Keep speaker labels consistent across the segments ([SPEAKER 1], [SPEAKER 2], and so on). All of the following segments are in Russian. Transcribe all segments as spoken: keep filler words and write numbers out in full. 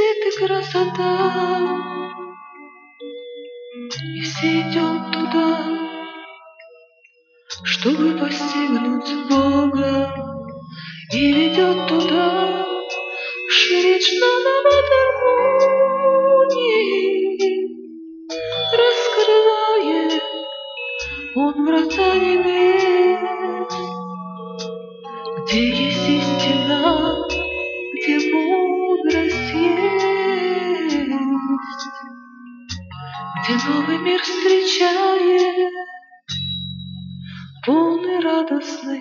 [SPEAKER 1] свет и красота, и все идем туда, чтобы постигнуть Бога, и ведет туда Шрична Навадармуни, раскрывает Он врата небес, где есть истина, где мудрость есть, где новый мир встречает, полный радостных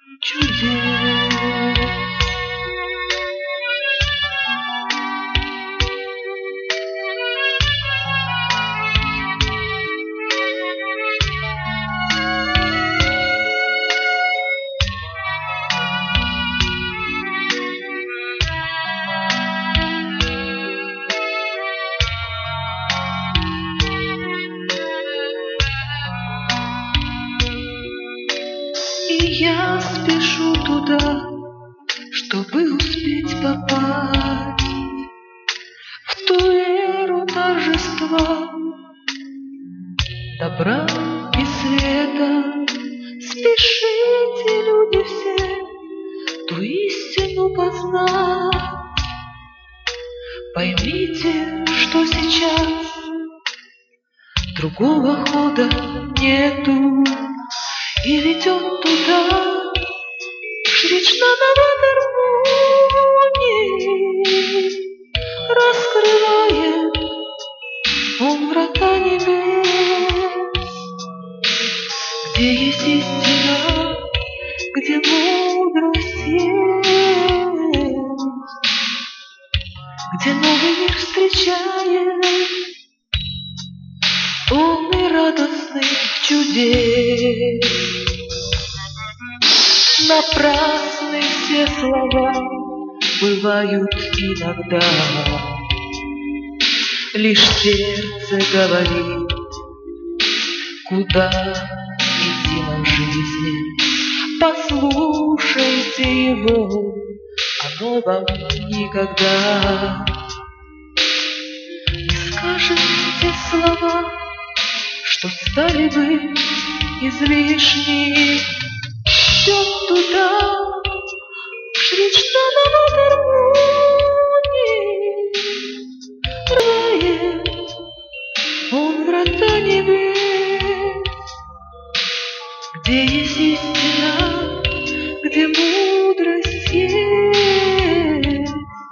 [SPEAKER 1] чудес. И я спешу туда, чтобы успеть попасть в ту эру торжества, добра и света. Спешите, люди все, ту истину познать. Поймите, что сейчас другого хода нету, и ведет туда Шрична Навадармуни, раскрывает Он врата небес, где есть истина, где мудрость есть, где новый мир встречает, полный радостных чудес. Напрасны все слова бывают иногда, лишь сердце говорит, куда идти нам в жизни. Послушайте его, оно вам никогда не скажет те слова, что стали бы излишни. Идет туда Шрична Навадармуни, рвает Он врата небес, где есть истина, где мудрость есть,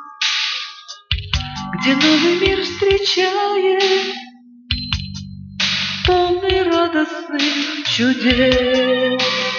[SPEAKER 1] где новый мир встречает, полный радостных чудес.